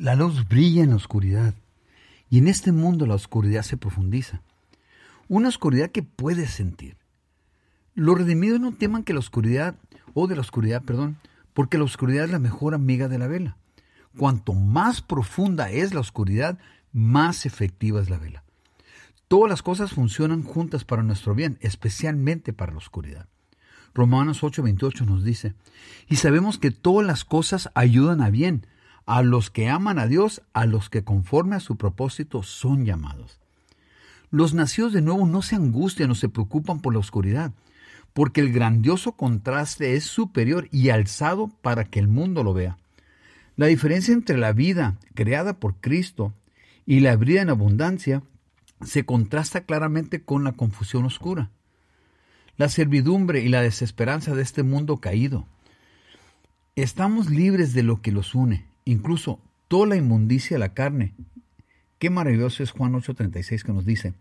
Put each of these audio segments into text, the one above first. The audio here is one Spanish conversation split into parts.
La luz brilla en la oscuridad, y en este mundo la oscuridad se profundiza. Una oscuridad que puedes sentir. Los redimidos no teman que la oscuridad, porque la oscuridad es la mejor amiga de la vela. Cuanto más profunda es la oscuridad, más efectiva es la vela. Todas las cosas funcionan juntas para nuestro bien, especialmente para la oscuridad. Romanos 8:28 nos dice, y sabemos que todas las cosas ayudan a bien, a los que aman a Dios, a los que conforme a su propósito son llamados. Los nacidos de nuevo no se angustian o se preocupan por la oscuridad, porque el grandioso contraste es superior y alzado para que el mundo lo vea. La diferencia entre la vida creada por Cristo y la vida en abundancia se contrasta claramente con la confusión oscura, la servidumbre y la desesperanza de este mundo caído. Estamos libres de lo que los une, incluso toda la inmundicia de la carne. Qué maravilloso es Juan 8:36 que nos dice,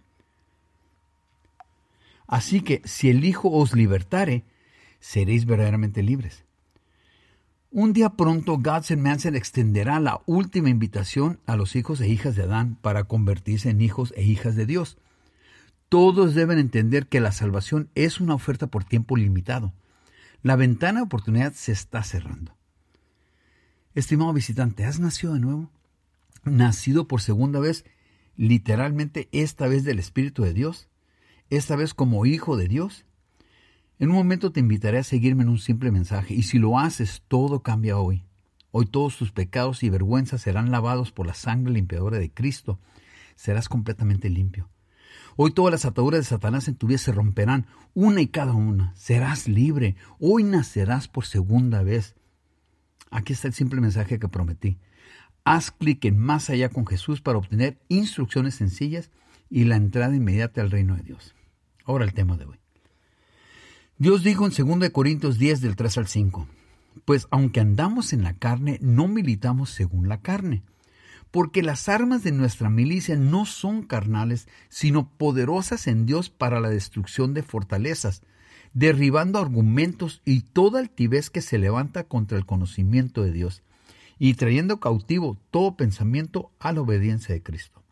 así que si el Hijo os libertare, seréis verdaderamente libres. Un día pronto, Gadsden Manson extenderá la última invitación a los hijos e hijas de Adán para convertirse en hijos e hijas de Dios. Todos deben entender que la salvación es una oferta por tiempo limitado. La ventana de oportunidad se está cerrando. Estimado visitante, ¿has nacido de nuevo? ¿Nacido por segunda vez, literalmente esta vez del Espíritu de Dios? ¿Esta vez como hijo de Dios? En un momento te invitaré a seguirme en un simple mensaje, y si lo haces, todo cambia hoy. Hoy todos tus pecados y vergüenzas serán lavados por la sangre limpiadora de Cristo. Serás completamente limpio. Hoy todas las ataduras de Satanás en tu vida se romperán, una y cada una. Serás libre. Hoy nacerás por segunda vez. Aquí está el simple mensaje que prometí. Haz clic en Más Allá con Jesús para obtener instrucciones sencillas y la entrada inmediata al reino de Dios. Ahora el tema de hoy. Dios dijo en 2 Corintios 10 del 3 al 5, pues aunque andamos en la carne, no militamos según la carne, porque las armas de nuestra milicia no son carnales, sino poderosas en Dios para la destrucción de fortalezas, derribando argumentos y toda altivez que se levanta contra el conocimiento de Dios, y trayendo cautivo todo pensamiento a la obediencia de Cristo.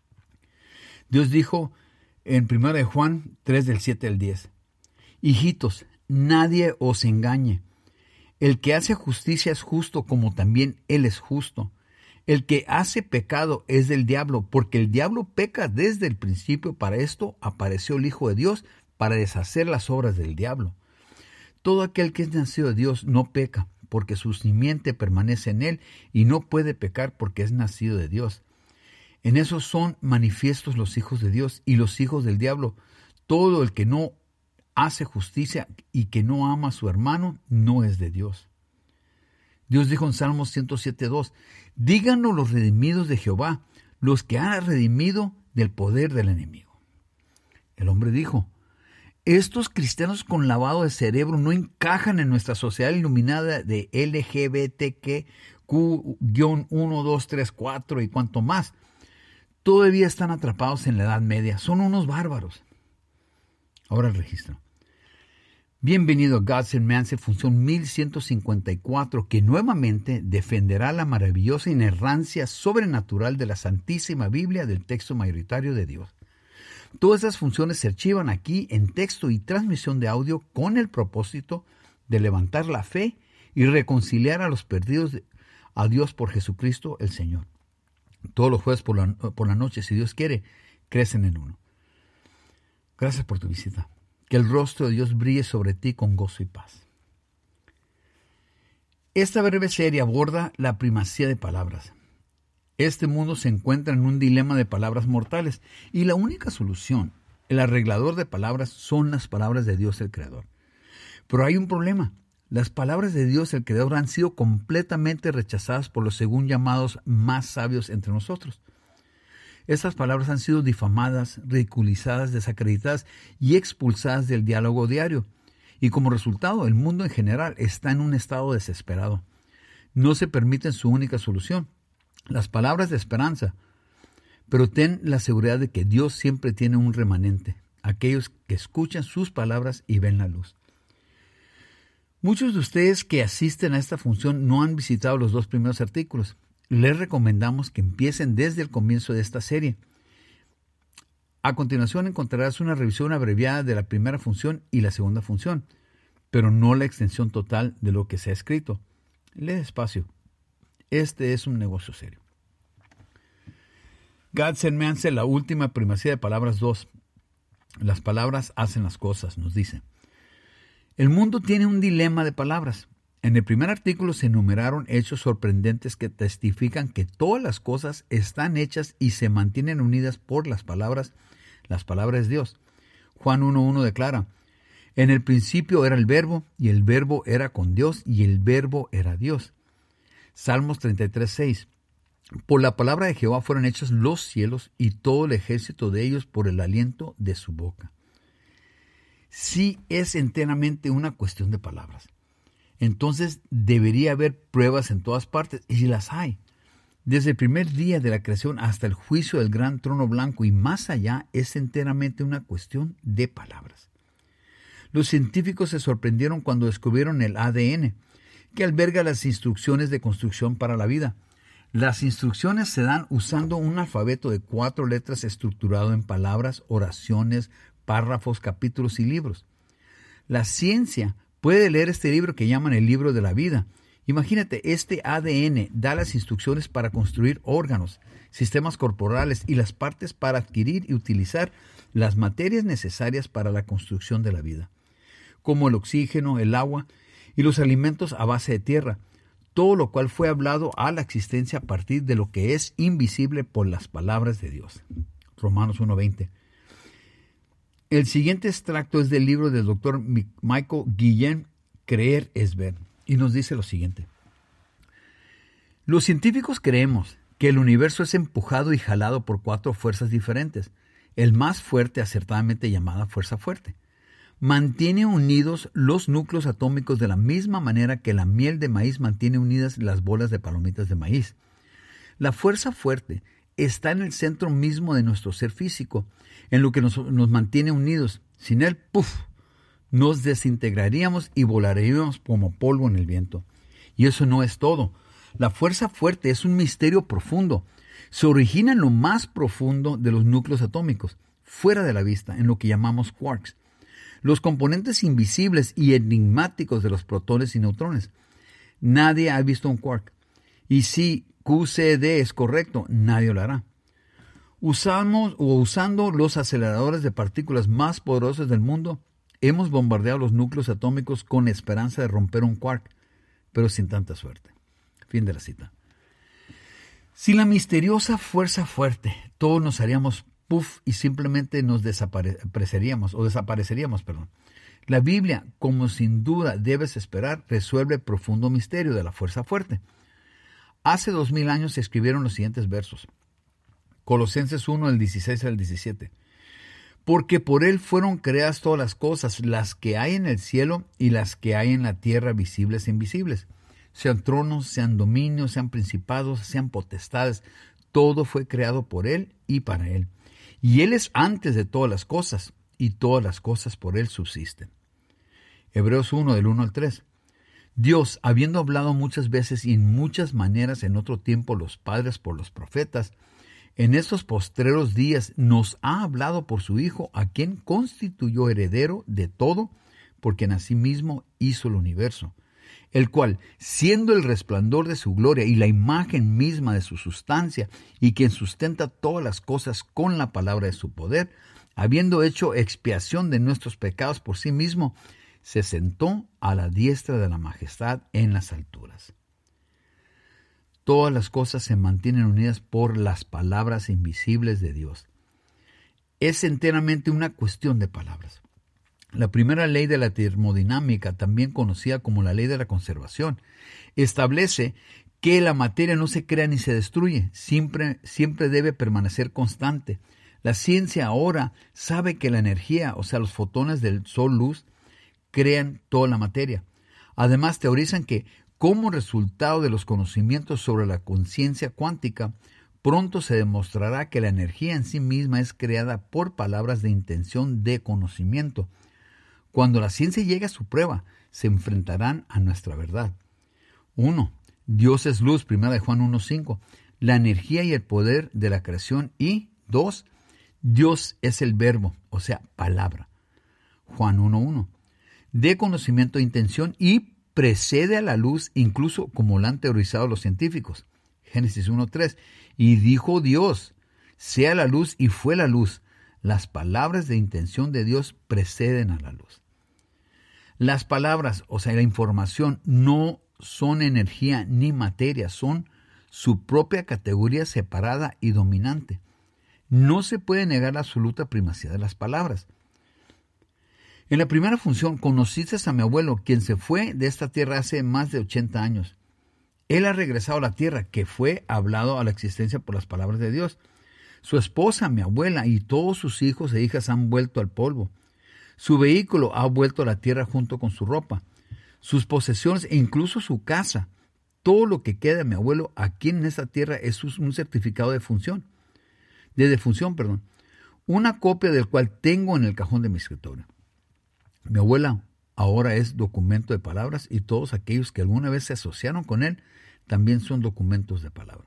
Dios dijo en 1 Juan 3 del 7 al 10, hijitos, nadie os engañe. El que hace justicia es justo como también Él es justo. El que hace pecado es del diablo, porque el diablo peca desde el principio. Para esto apareció el Hijo de Dios, para deshacer las obras del diablo. Todo aquel que es nacido de Dios no peca, porque su simiente permanece en él, y no puede pecar porque es nacido de Dios. En eso son manifiestos los hijos de Dios y los hijos del diablo. Todo el que no hace justicia y que no ama a su hermano no es de Dios. Dios dijo en Salmos 107:2, díganlo los redimidos de Jehová, los que han redimido del poder del enemigo. El hombre dijo, estos cristianos con lavado de cerebro no encajan en nuestra sociedad iluminada de LGBTQ-1, 2, 3, 4 y cuanto más. Todavía están atrapados en la Edad Media. Son unos bárbaros. Ahora el registro. Bienvenido a Gadsden Manson, función 1154, que nuevamente defenderá la maravillosa inerrancia sobrenatural de la Santísima Biblia del texto mayoritario de Dios. Todas esas funciones se archivan aquí en texto y transmisión de audio con el propósito de levantar la fe y reconciliar a los perdidos a Dios por Jesucristo el Señor. Todos los jueves por la noche, si Dios quiere, crecen en uno. Gracias por tu visita. Que el rostro de Dios brille sobre ti con gozo y paz. Esta breve serie aborda la primacía de palabras. Este mundo se encuentra en un dilema de palabras mortales y la única solución, el arreglador de palabras, son las palabras de Dios el Creador. Pero hay un problema. Las palabras de Dios el Creador han sido completamente rechazadas por los según llamados más sabios entre nosotros. Estas palabras han sido difamadas, ridiculizadas, desacreditadas y expulsadas del diálogo diario. Y como resultado, el mundo en general está en un estado desesperado. No se permiten su única solución, las palabras de esperanza. Pero ten la seguridad de que Dios siempre tiene un remanente, aquellos que escuchan sus palabras y ven la luz. Muchos de ustedes que asisten a esta función no han visitado los 2 primeros artículos. les recomendamos que empiecen desde el comienzo de esta serie. A continuación encontrarás una revisión abreviada de la primera función y la segunda función, pero no la extensión total de lo que se ha escrito. Lee despacio. Este es un negocio serio. Gadsden Mansell, la última primacía de palabras 2. Las palabras hacen las cosas, nos dice. El mundo tiene un dilema de palabras. En el primer artículo se enumeraron hechos sorprendentes que testifican que todas las cosas están hechas y se mantienen unidas por las palabras de Dios. Juan 1:1 declara, en el principio era el Verbo, y el Verbo era con Dios, y el Verbo era Dios. Salmos 33:6, por la palabra de Jehová fueron hechos los cielos, y todo el ejército de ellos por el aliento de su boca. Sí es enteramente una cuestión de palabras. Entonces debería haber pruebas en todas partes, y las hay. Desde el primer día de la creación hasta el juicio del gran trono blanco y más allá es enteramente una cuestión de palabras. Los científicos se sorprendieron cuando descubrieron el ADN, que alberga las instrucciones de construcción para la vida. Las instrucciones se dan usando un alfabeto de 4 letras estructurado en palabras, oraciones, párrafos, capítulos y libros. La ciencia puede leer este libro que llaman el libro de la vida. Imagínate, este ADN da las instrucciones para construir órganos, sistemas corporales y las partes para adquirir y utilizar las materias necesarias para la construcción de la vida, como el oxígeno, el agua y los alimentos a base de tierra, todo lo cual fue hablado a la existencia a partir de lo que es invisible por las palabras de Dios. Romanos 1:20. El siguiente extracto es del libro del Dr. Michael Guillen, Creer es ver, y nos dice lo siguiente. Los científicos creemos que el universo es empujado y jalado por 4 fuerzas diferentes. El más fuerte, acertadamente llamada fuerza fuerte, mantiene unidos los núcleos atómicos de la misma manera que la miel de maíz mantiene unidas las bolas de palomitas de maíz. La fuerza fuerte está en el centro mismo de nuestro ser físico, en lo que nos mantiene unidos. Sin él, nos desintegraríamos y volaríamos como polvo en el viento. Y eso no es todo. La fuerza fuerte es un misterio profundo. Se origina en lo más profundo de los núcleos atómicos, fuera de la vista, en lo que llamamos quarks, los componentes invisibles y enigmáticos de los protones y neutrones. Nadie ha visto un quark. Y si QCD es correcto, nadie lo hará. Usando los aceleradores de partículas más poderosos del mundo, hemos bombardeado los núcleos atómicos con esperanza de romper un quark, pero sin tanta suerte. Fin de la cita. Sin la misteriosa fuerza fuerte, todos nos haríamos y simplemente nos desapareceríamos. La Biblia, como sin duda debes esperar, resuelve el profundo misterio de la fuerza fuerte. Hace 2000 años se escribieron los siguientes versos. Colosenses 1, del 16 al 17. Porque por él fueron creadas todas las cosas, las que hay en el cielo y las que hay en la tierra, visibles e invisibles. Sean tronos, sean dominios, sean principados, sean potestades. Todo fue creado por él y para él. Y él es antes de todas las cosas, y todas las cosas por él subsisten. Hebreos 1, del 1 al 3. Dios, habiendo hablado muchas veces y en muchas maneras en otro tiempo los padres por los profetas, en estos postreros días nos ha hablado por su Hijo, a quien constituyó heredero de todo, porque en asimismo hizo el universo, el cual, siendo el resplandor de su gloria y la imagen misma de su sustancia, y quien sustenta todas las cosas con la palabra de su poder, habiendo hecho expiación de nuestros pecados por sí mismo, se sentó a la diestra de la majestad en las alturas. Todas las cosas se mantienen unidas por las palabras invisibles de Dios. Es enteramente una cuestión de palabras. La primera ley de la termodinámica, también conocida como la ley de la conservación, establece que la materia no se crea ni se destruye, siempre debe permanecer constante. La ciencia ahora sabe que la energía, o sea, los fotones del sol luz, crean toda la materia. Además, teorizan que, como resultado de los conocimientos sobre la conciencia cuántica, pronto se demostrará que la energía en sí misma es creada por palabras de intención de conocimiento. Cuando la ciencia llegue a su prueba, se enfrentarán a nuestra verdad. 1. Dios es luz, 1 Juan 1:5. La energía y el poder de la creación. Y 2, Dios es el verbo, o sea, palabra. Juan 1:1. De conocimiento e intención y precede a la luz, incluso como lo han teorizado los científicos. Génesis 1:3. Y dijo Dios, sea la luz, y fue la luz. Las palabras de intención de Dios preceden a la luz. Las palabras, o sea, la información, no son energía ni materia, son su propia categoría separada y dominante. No se puede negar la absoluta primacía de las palabras. En la primera función, conociste a mi abuelo, quien se fue de esta tierra hace más de 80 años. Él ha regresado a la tierra, que fue hablado a la existencia por las palabras de Dios. Su esposa, mi abuela, y todos sus hijos e hijas han vuelto al polvo. Su vehículo ha vuelto a la tierra junto con su ropa, sus posesiones e incluso su casa. Todo lo que queda de mi abuelo aquí en esta tierra es un certificado de defunción. Una copia del cual tengo en el cajón de mi escritorio. Mi abuela ahora es documento de palabras, y todos aquellos que alguna vez se asociaron con él también son documentos de palabra.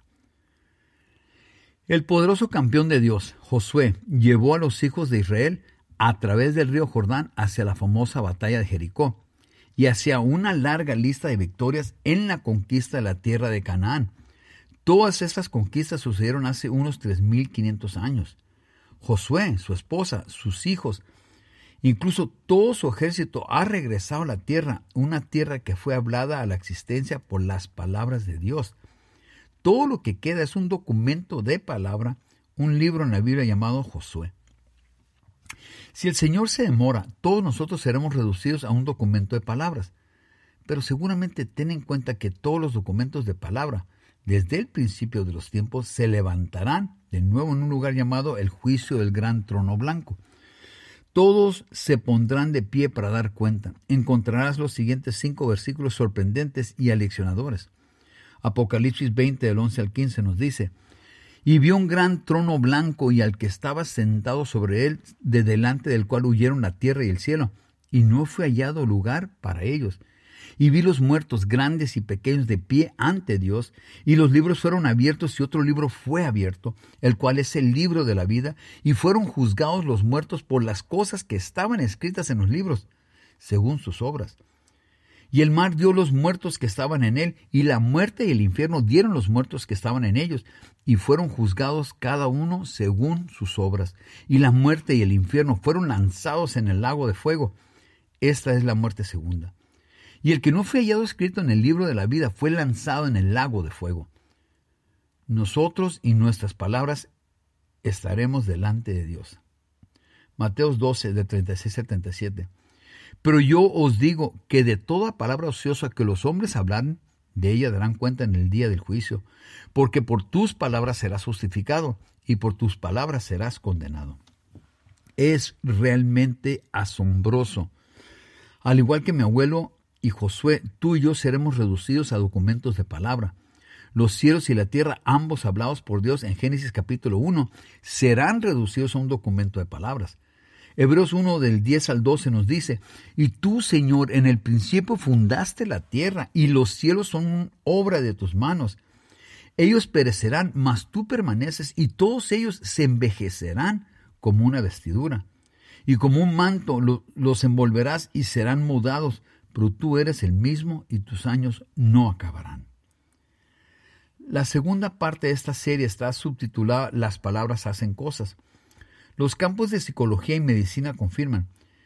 El poderoso campeón de Dios, Josué, llevó a los hijos de Israel a través del río Jordán hacia la famosa batalla de Jericó y hacia una larga lista de victorias en la conquista de la tierra de Canaán. Todas estas conquistas sucedieron hace unos 3,500 años. Josué, su esposa, sus hijos, incluso todo su ejército ha regresado a la tierra, una tierra que fue hablada a la existencia por las palabras de Dios. Todo lo que queda es un documento de palabra, un libro en la Biblia llamado Josué. Si el Señor se demora, todos nosotros seremos reducidos a un documento de palabras. Pero seguramente ten en cuenta que todos los documentos de palabra, desde el principio de los tiempos, se levantarán de nuevo en un lugar llamado el juicio del gran trono blanco. Todos se pondrán de pie para dar cuenta. Encontrarás los siguientes 5 versículos sorprendentes y aleccionadores. Apocalipsis 20, del 11 al 15 nos dice: y vio un gran trono blanco y al que estaba sentado sobre él, de delante del cual huyeron la tierra y el cielo, y no fue hallado lugar para ellos. Y vi los muertos, grandes y pequeños, de pie ante Dios, y los libros fueron abiertos, y otro libro fue abierto, el cual es el libro de la vida, y fueron juzgados los muertos por las cosas que estaban escritas en los libros, según sus obras. Y el mar dio los muertos que estaban en él, y la muerte y el infierno dieron los muertos que estaban en ellos, y fueron juzgados cada uno según sus obras. Y la muerte y el infierno fueron lanzados en el lago de fuego. Esta es la muerte segunda. Y el que no fue hallado escrito en el libro de la vida fue lanzado en el lago de fuego. Nosotros y nuestras palabras estaremos delante de Dios. Mateo 12, de 36 al 37. Pero yo os digo que de toda palabra ociosa que los hombres hablan, de ella darán cuenta en el día del juicio, porque por tus palabras serás justificado y por tus palabras serás condenado. Es realmente asombroso. Al igual que mi abuelo y Josué, tú y yo seremos reducidos a documentos de palabra. Los cielos y la tierra, ambos hablados por Dios en Génesis capítulo 1, serán reducidos a un documento de palabras. Hebreos 1 del 10 al 12 nos dice: y tú, Señor, en el principio fundaste la tierra, y los cielos son obra de tus manos. Ellos perecerán, mas tú permaneces, y todos ellos se envejecerán como una vestidura. Y como un manto los envolverás y serán mudados, pero tú eres el mismo y tus años no acabarán. La segunda parte de esta serie está subtitulada Las palabras hacen cosas. Los campos de psicología y medicina confirman.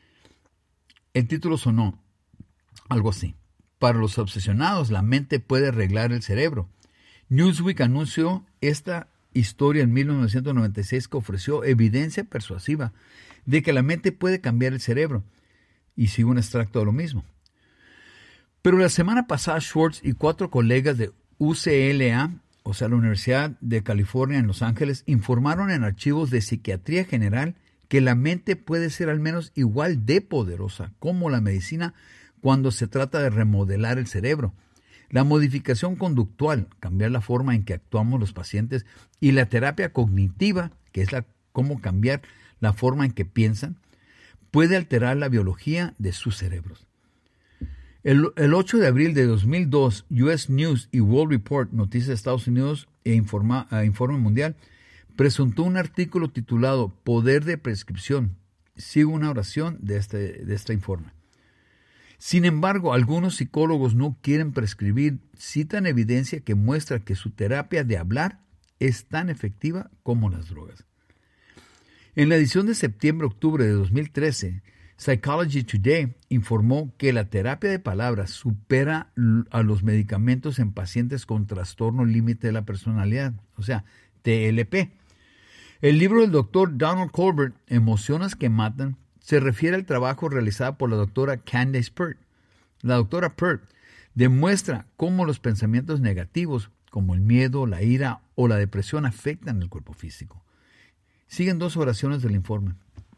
El título sonó algo así: para los obsesionados, la mente puede arreglar el cerebro. Newsweek anunció esta historia en 1996 que ofreció evidencia persuasiva de que la mente puede cambiar el cerebro. Y sigue un extracto de lo mismo. Pero la semana pasada, Schwartz y 4 colegas de UCLA, o sea, la Universidad de California en Los Ángeles, informaron en archivos de psiquiatría general que la mente puede ser al menos igual de poderosa como la medicina cuando se trata de remodelar el cerebro. La modificación conductual, cambiar la forma en que actuamos los pacientes, y la terapia cognitiva, que es cómo cambiar la forma en que piensan, puede alterar la biología de sus cerebros. El 8 de abril de 2002, US News y World Report, Noticias de Estados Unidos e Informe Mundial, presentó un artículo titulado Poder de Prescripción. Sigo una oración de este informe. Sin embargo, algunos psicólogos no quieren prescribir, citan evidencia que muestra que su terapia de hablar es tan efectiva como las drogas. En la edición de septiembre-octubre de 2013, Psychology Today informó que la terapia de palabras supera a los medicamentos en pacientes con trastorno límite de la personalidad, o sea, TLP. El libro del doctor Donald Colbert, Emociones que Matan, se refiere al trabajo realizado por la doctora Candace Pert. La doctora Pert demuestra cómo los pensamientos negativos, como el miedo, la ira o la depresión, afectan el cuerpo físico. Siguen 2 oraciones del informe.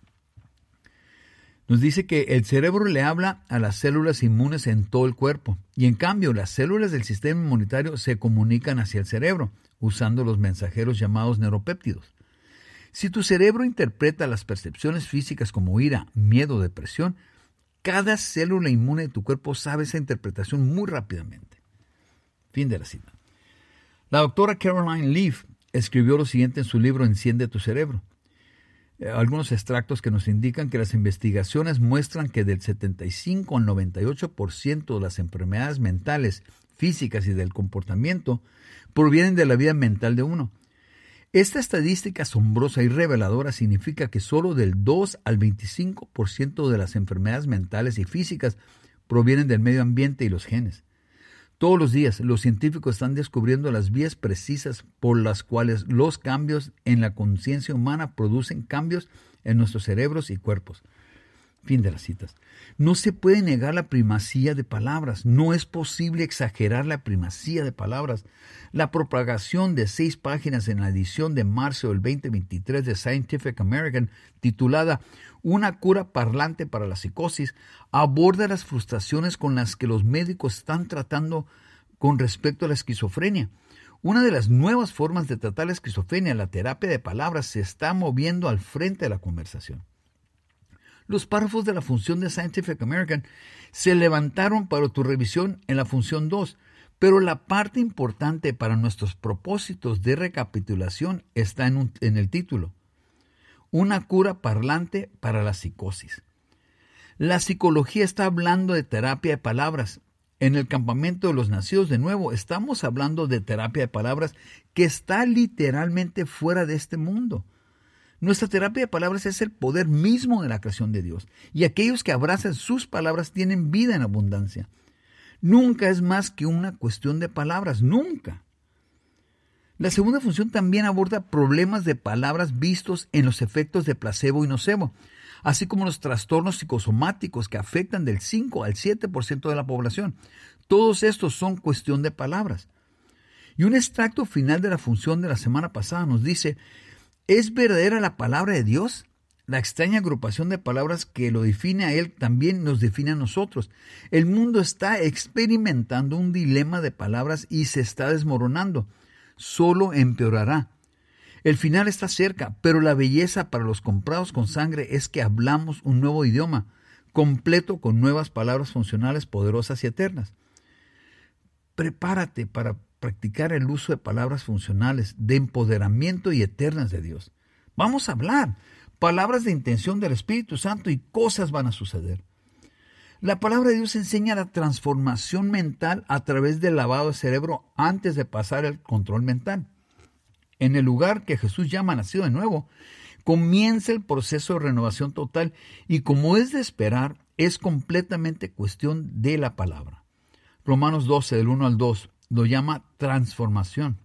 Nos dice que el cerebro le habla a las células inmunes en todo el cuerpo y en cambio las células del sistema inmunitario se comunican hacia el cerebro usando los mensajeros llamados neuropéptidos. Si tu cerebro interpreta las percepciones físicas como ira, miedo o depresión, cada célula inmune de tu cuerpo sabe esa interpretación muy rápidamente. Fin de la cita. La doctora Caroline Leaf escribió lo siguiente en su libro Enciende tu cerebro. Algunos extractos que nos indican que las investigaciones muestran que del 75 al 98% de las enfermedades mentales, físicas y del comportamiento provienen de la vida mental de uno. Esta estadística asombrosa y reveladora significa que solo del 2 al 25% de las enfermedades mentales y físicas provienen del medio ambiente y los genes. Todos los días los científicos están descubriendo las vías precisas por las cuales los cambios en la conciencia humana producen cambios en nuestros cerebros y cuerpos. Fin de las citas. No se puede negar la primacía de palabras. No es posible exagerar la primacía de palabras. La propagación de 6 páginas en la edición de marzo del 2023 de Scientific American, titulada Una cura parlante para la psicosis, aborda las frustraciones con las que los médicos están tratando con respecto a la esquizofrenia. Una de las nuevas formas de tratar la esquizofrenia, la terapia de palabras, se está moviendo al frente de la conversación. Los párrafos de la función de Scientific American se levantaron para tu revisión en la función 2, pero la parte importante para nuestros propósitos de recapitulación está en el título. Una cura parlante para la psicosis. La psicología está hablando de terapia de palabras. En el campamento de los nacidos de nuevo estamos hablando de terapia de palabras que está literalmente fuera de este mundo. Nuestra terapia de palabras es el poder mismo de la creación de Dios, y aquellos que abrazan sus palabras tienen vida en abundancia. Nunca es más que una cuestión de palabras, nunca. La segunda función también aborda problemas de palabras vistos en los efectos de placebo y nocebo, así como los trastornos psicosomáticos que afectan del 5 al 7% de la población. Todos estos son cuestión de palabras. Y un extracto final de la función de la semana pasada nos dice: ¿es verdadera la palabra de Dios? La extraña agrupación de palabras que lo define a Él también nos define a nosotros. El mundo está experimentando un dilema de palabras y se está desmoronando. Solo empeorará. El final está cerca, pero la belleza para los comprados con sangre es que hablamos un nuevo idioma, completo con nuevas palabras funcionales, poderosas y eternas. Prepárate para practicar el uso de palabras funcionales, de empoderamiento y eternas de Dios. Vamos a hablar palabras de intención del Espíritu Santo y cosas van a suceder. La palabra de Dios enseña la transformación mental a través del lavado de cerebro antes de pasar el control mental. En el lugar que Jesús llama nacido de nuevo, comienza el proceso de renovación total y, como es de esperar, es completamente cuestión de la palabra. Romanos 12, del 1 al 2, lo llama transformación.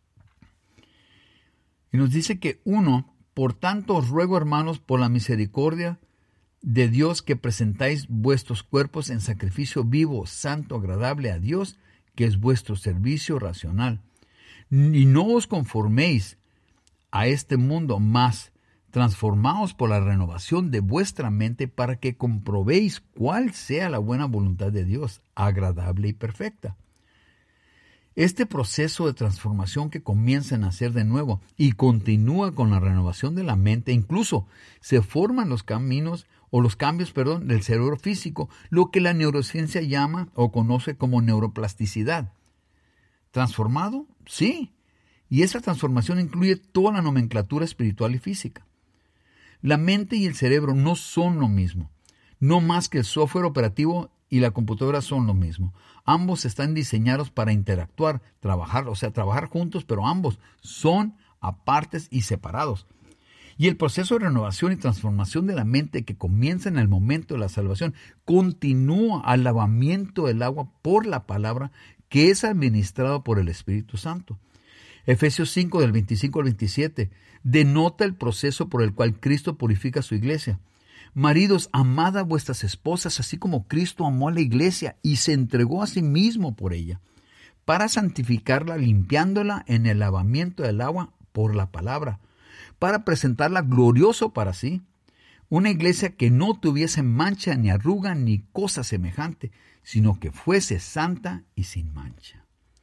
Y nos dice que por tanto os ruego, hermanos, por la misericordia de Dios, que presentáis vuestros cuerpos en sacrificio vivo, santo, agradable a Dios, que es vuestro servicio racional. Y no os conforméis a este mundo, mas transformaos por la renovación de vuestra mente para que comprobéis cuál sea la buena voluntad de Dios, agradable y perfecta. Este proceso de transformación que comienza a nacer de nuevo y continúa con la renovación de la mente, incluso se forman los caminos o los cambios, del cerebro físico, lo que la neurociencia llama o conoce como neuroplasticidad. ¿Transformado? Sí. Y esa transformación incluye toda la nomenclatura espiritual y física. La mente y el cerebro no son lo mismo. No más que el software operativo y la computadora son lo mismo. Ambos están diseñados para interactuar, trabajar juntos, pero ambos son apartes y separados. Y el proceso de renovación y transformación de la mente que comienza en el momento de la salvación continúa al lavamiento del agua por la palabra que es administrado por el Espíritu Santo. Efesios 5 del 25 al 27 denota el proceso por el cual Cristo purifica a su iglesia. Maridos, amad a vuestras esposas, así como Cristo amó a la iglesia y se entregó a sí mismo por ella, para santificarla, limpiándola en el lavamiento del agua por la palabra, para presentarla glorioso para sí, una iglesia que no tuviese mancha ni arruga ni cosa semejante, sino que fuese santa y sin mancha.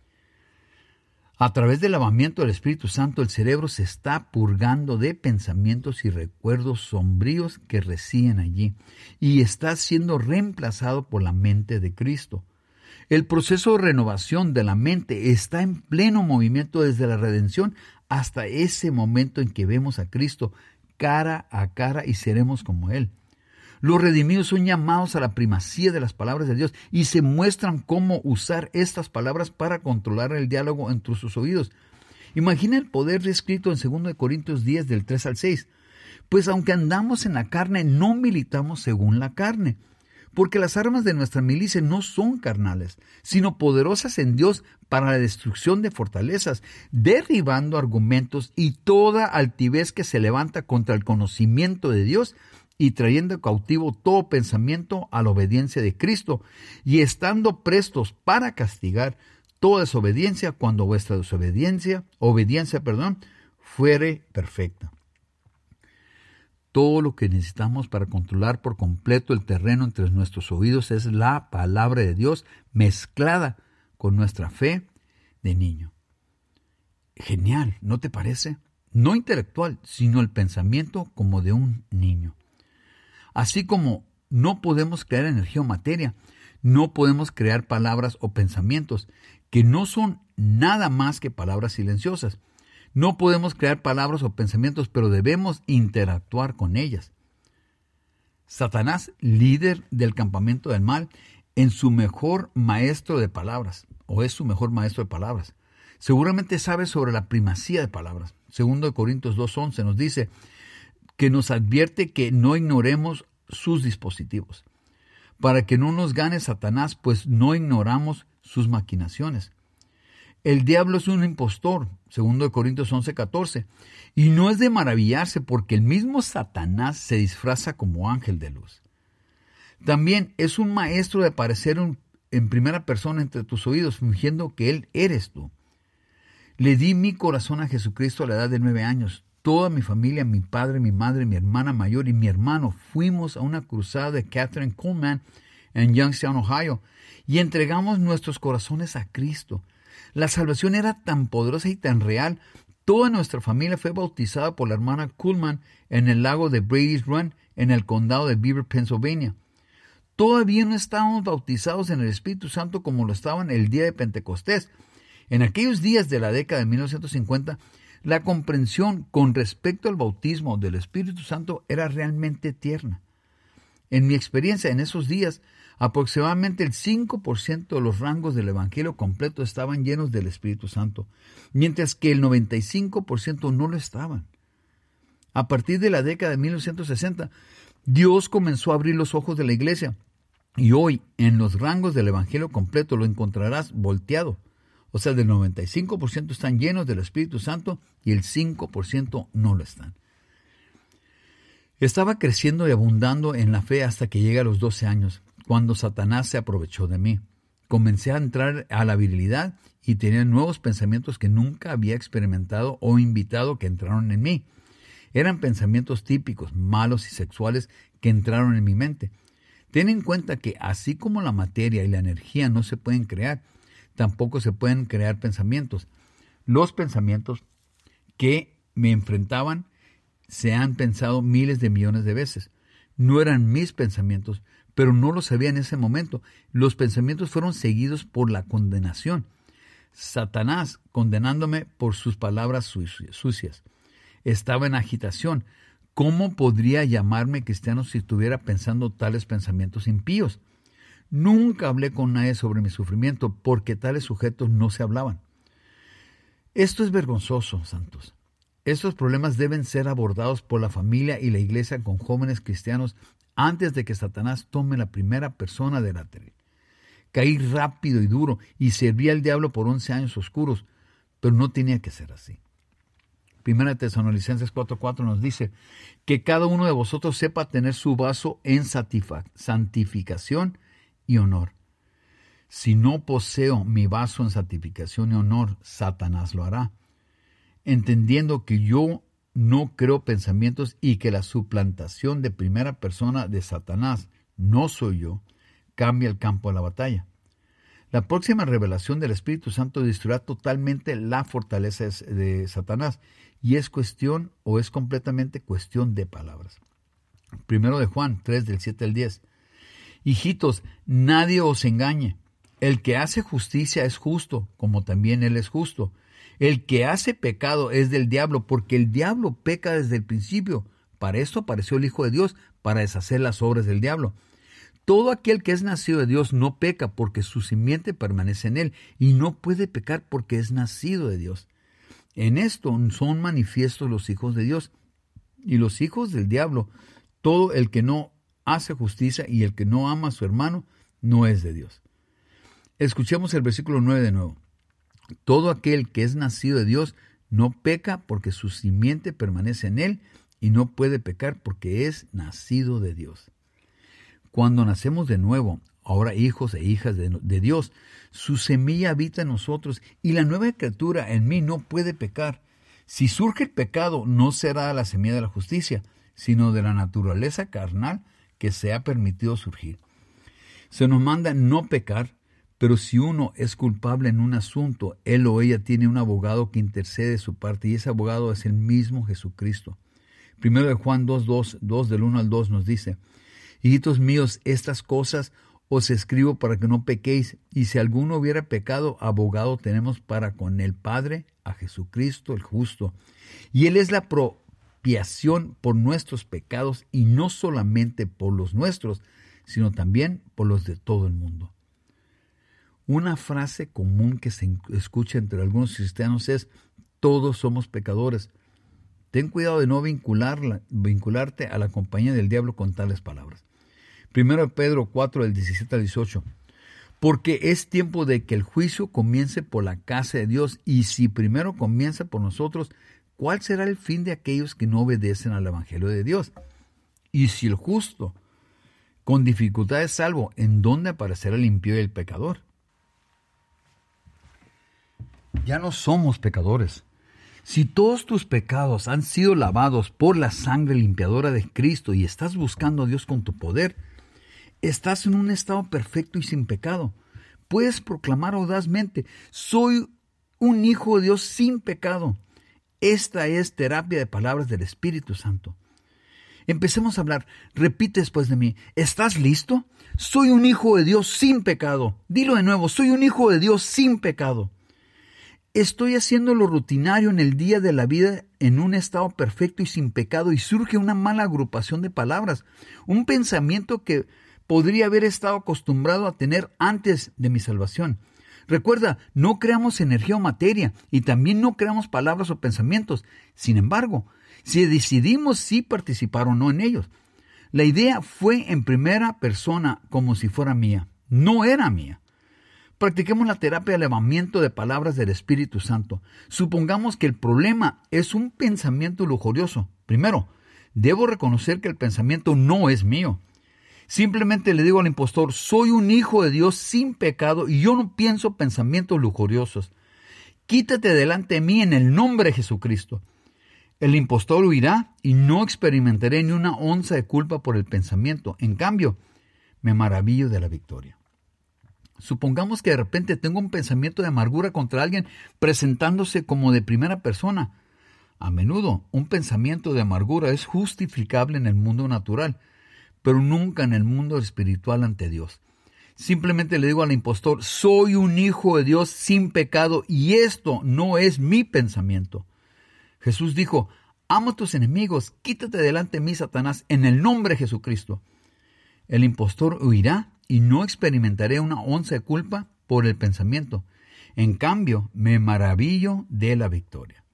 A través del lavamiento del Espíritu Santo, el cerebro se está purgando de pensamientos y recuerdos sombríos que residen allí y está siendo reemplazado por la mente de Cristo. El proceso de renovación de la mente está en pleno movimiento desde la redención hasta ese momento en que vemos a Cristo cara a cara y seremos como Él. Los redimidos son llamados a la primacía de las palabras de Dios y se muestran cómo usar estas palabras para controlar el diálogo entre sus oídos. Imagina el poder descrito en 2 Corintios 10 del 3 al 6. Pues aunque andamos en la carne, no militamos según la carne, porque las armas de nuestra milicia no son carnales, sino poderosas en Dios para la destrucción de fortalezas, derribando argumentos y toda altivez que se levanta contra el conocimiento de Dios, y trayendo cautivo todo pensamiento a la obediencia de Cristo, y estando prestos para castigar toda desobediencia cuando vuestra obediencia, fuere perfecta. Todo lo que necesitamos para controlar por completo el terreno entre nuestros oídos es la palabra de Dios mezclada con nuestra fe de niño. Genial, ¿no te parece? No intelectual, sino el pensamiento como de un niño. Así como no podemos crear energía o materia, no podemos crear palabras o pensamientos que no son nada más que palabras silenciosas. No podemos crear palabras o pensamientos, pero debemos interactuar con ellas. Satanás, líder del campamento del mal, es su mejor maestro de palabras. Seguramente sabe sobre la primacía de palabras. 2 Corintios 2:11 nos dice que nos advierte que no ignoremos sus dispositivos, para que no nos gane Satanás, pues no ignoramos sus maquinaciones. El diablo es un impostor, 2 Corintios 11:14, y no es de maravillarse porque el mismo Satanás se disfraza como ángel de luz. También es un maestro de aparecer en primera persona entre tus oídos, fingiendo que él eres tú. Le di mi corazón a Jesucristo a la edad de 9 años. Toda mi familia, mi padre, mi madre, mi hermana mayor y mi hermano fuimos a una cruzada de Catherine Coleman en Youngstown, Ohio, y entregamos nuestros corazones a Cristo. La salvación era tan poderosa y tan real. Toda nuestra familia fue bautizada por la hermana Coleman en el lago de Brady's Run, en el condado de Beaver, Pennsylvania. Todavía no estábamos bautizados en el Espíritu Santo como lo estaban el día de Pentecostés. En aquellos días de la década de 1950, la comprensión con respecto al bautismo del Espíritu Santo era realmente tierna. En mi experiencia en esos días, aproximadamente el 5% de los rangos del Evangelio completo estaban llenos del Espíritu Santo, mientras que el 95% no lo estaban. A partir de la década de 1960, Dios comenzó a abrir los ojos de la iglesia, y hoy en los rangos del Evangelio completo lo encontrarás volteado. O sea, del 95% están llenos del Espíritu Santo y el 5% no lo están. Estaba creciendo y abundando en la fe hasta que llegué a los 12 años, cuando Satanás se aprovechó de mí. Comencé a entrar a la virilidad y tenía nuevos pensamientos que nunca había experimentado o invitado que entraron en mí. Eran pensamientos típicos, malos y sexuales que entraron en mi mente. Ten en cuenta que así como la materia y la energía no se pueden crear, tampoco se pueden crear pensamientos. Los pensamientos que me enfrentaban se han pensado miles de millones de veces. No eran mis pensamientos, pero no lo sabía en ese momento. Los pensamientos fueron seguidos por la condenación. Satanás condenándome por sus palabras sucias. Estaba en agitación. ¿Cómo podría llamarme cristiano si estuviera pensando tales pensamientos impíos? Nunca hablé con nadie sobre mi sufrimiento porque tales sujetos no se hablaban. Esto es vergonzoso, santos. Estos problemas deben ser abordados por la familia y la iglesia con jóvenes cristianos antes de que Satanás tome la primera persona del atril. Caí rápido y duro y serví al diablo por 11 años oscuros, pero no tenía que ser así. Primera Tesalonicenses 4:4 nos dice que cada uno de vosotros sepa tener su vaso en santificación y honor. Si no poseo mi vaso en santificación y honor, Satanás lo hará. Entendiendo que yo no creo pensamientos y que la suplantación de primera persona de Satanás no soy yo, cambia el campo de la batalla. La próxima revelación del Espíritu Santo destruirá totalmente la fortaleza de Satanás y es completamente cuestión de palabras. Primero de Juan 3, del 7 al 10. Hijitos, nadie os engañe. El que hace justicia es justo, como también él es justo. El que hace pecado es del diablo, porque el diablo peca desde el principio. Para esto apareció el Hijo de Dios, para deshacer las obras del diablo. Todo aquel que es nacido de Dios no peca, porque su simiente permanece en él, y no puede pecar porque es nacido de Dios. En esto son manifiestos los hijos de Dios y los hijos del diablo. Todo el que no hace justicia y el que no ama a su hermano no es de Dios. Escuchemos el versículo 9 de nuevo. Todo aquel que es nacido de Dios no peca porque su simiente permanece en él y no puede pecar porque es nacido de Dios. Cuando nacemos de nuevo, ahora hijos e hijas de Dios, su semilla habita en nosotros y la nueva criatura en mí no puede pecar. Si surge el pecado, no será la semilla de la justicia, sino de la naturaleza carnal que se ha permitido surgir. Se nos manda no pecar, pero si uno es culpable en un asunto, él o ella tiene un abogado que intercede de su parte y ese abogado es el mismo Jesucristo. Primero de Juan 2 del 1 al 2 nos dice: Hijitos míos, estas cosas os escribo para que no pequéis, y si alguno hubiera pecado, abogado tenemos para con el Padre, a Jesucristo el justo. Y Él es la propiciación por nuestros pecados, y no solamente por los nuestros, sino también por los de todo el mundo. Una frase común que se escucha entre algunos cristianos es: todos somos pecadores. Ten cuidado de no vincularte a la compañía del diablo con tales palabras. Primero Pedro 4, del 17 al 18. Porque es tiempo de que el juicio comience por la casa de Dios, y si primero comienza por nosotros, ¿cuál será el fin de aquellos que no obedecen al evangelio de Dios? Y si el justo con dificultad es salvo, ¿en dónde aparecerá el impío y el pecador? Ya no somos pecadores. Si todos tus pecados han sido lavados por la sangre limpiadora de Cristo y estás buscando a Dios con tu poder, estás en un estado perfecto y sin pecado. Puedes proclamar audazmente: soy un hijo de Dios sin pecado. Esta es terapia de palabras del Espíritu Santo. Empecemos a hablar. Repite después de mí: ¿estás listo? Soy un hijo de Dios sin pecado. Dilo de nuevo: soy un hijo de Dios sin pecado. Estoy haciendo lo rutinario en el día de la vida en un estado perfecto y sin pecado, y surge una mala agrupación de palabras, un pensamiento que podría haber estado acostumbrado a tener antes de mi salvación. Recuerda, no creamos energía o materia, y también no creamos palabras o pensamientos. Sin embargo, si decidimos si participar o no en ellos. La idea fue en primera persona, como si fuera mía. No era mía. Practiquemos la terapia de lavamiento de palabras del Espíritu Santo. Supongamos que el problema es un pensamiento lujurioso. Primero, debo reconocer que el pensamiento no es mío. Simplemente le digo al impostor: soy un hijo de Dios sin pecado y yo no pienso pensamientos lujuriosos. Quítate delante de mí en el nombre de Jesucristo. El impostor huirá y no experimentaré ni una onza de culpa por el pensamiento. En cambio, me maravillo de la victoria. Supongamos que de repente tengo un pensamiento de amargura contra alguien presentándose como de primera persona. A menudo, un pensamiento de amargura es justificable en el mundo natural, pero nunca en el mundo espiritual ante Dios. Simplemente le digo al impostor, soy un hijo de Dios sin pecado y esto no es mi pensamiento. Jesús dijo, ama a tus enemigos, quítate delante de mí, Satanás, en el nombre de Jesucristo. El impostor huirá y no experimentaré una onza de culpa por el pensamiento. En cambio, me maravillo de la victoria.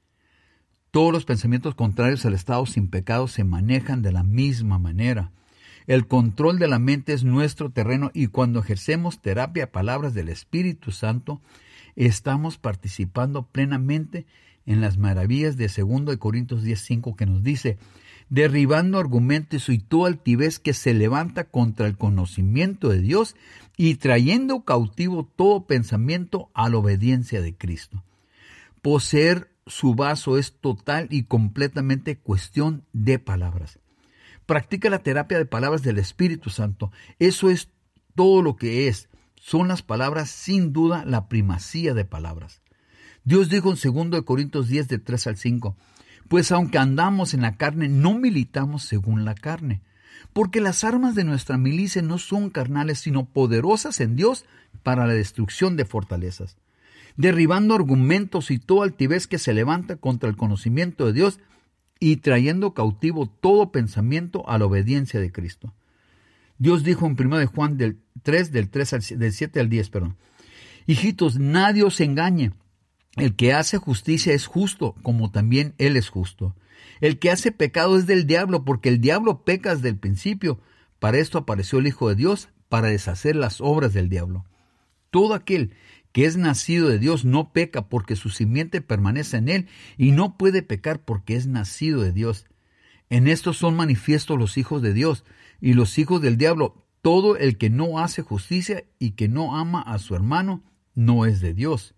Todos los pensamientos contrarios al estado sin pecado se manejan de la misma manera. El control de la mente es nuestro terreno y cuando ejercemos terapia, palabras del Espíritu Santo, estamos participando plenamente en las maravillas de 2 Corintios 10:5 que nos dice, derribando argumentos y toda altivez que se levanta contra el conocimiento de Dios y trayendo cautivo todo pensamiento a la obediencia de Cristo. Poseer su vaso es total y completamente cuestión de palabras. Practica la terapia de palabras del Espíritu Santo. Eso es todo lo que es. Son las palabras, sin duda, la primacía de palabras. Dios dijo en 2 Corintios 10, de 3 al 5, pues aunque andamos en la carne, no militamos según la carne, porque las armas de nuestra milicia no son carnales, sino poderosas en Dios para la destrucción de fortalezas, derribando argumentos y toda altivez que se levanta contra el conocimiento de Dios y trayendo cautivo todo pensamiento a la obediencia de Cristo. Dios dijo en 1 Juan 3, del 7 al 10, hijitos, nadie os engañe. El que hace justicia es justo, como también Él es justo. El que hace pecado es del diablo, porque el diablo peca desde el principio. Para esto apareció el Hijo de Dios, para deshacer las obras del diablo. Todo aquel que es nacido de Dios no peca, porque su simiente permanece en él, y no puede pecar porque es nacido de Dios. En esto son manifiestos los hijos de Dios y los hijos del diablo. Todo el que no hace justicia y que no ama a su hermano no es de Dios.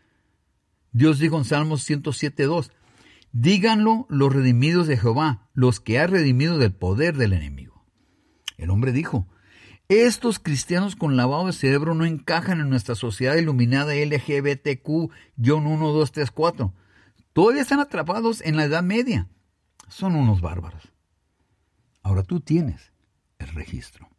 Dios dijo en Salmos 107:2, díganlo los redimidos de Jehová, los que ha redimido del poder del enemigo. El hombre dijo, estos cristianos con lavado de cerebro no encajan en nuestra sociedad iluminada LGBTQ-1, 2, 3, 4. Todavía están atrapados en la Edad Media. Son unos bárbaros. Ahora tú tienes el registro.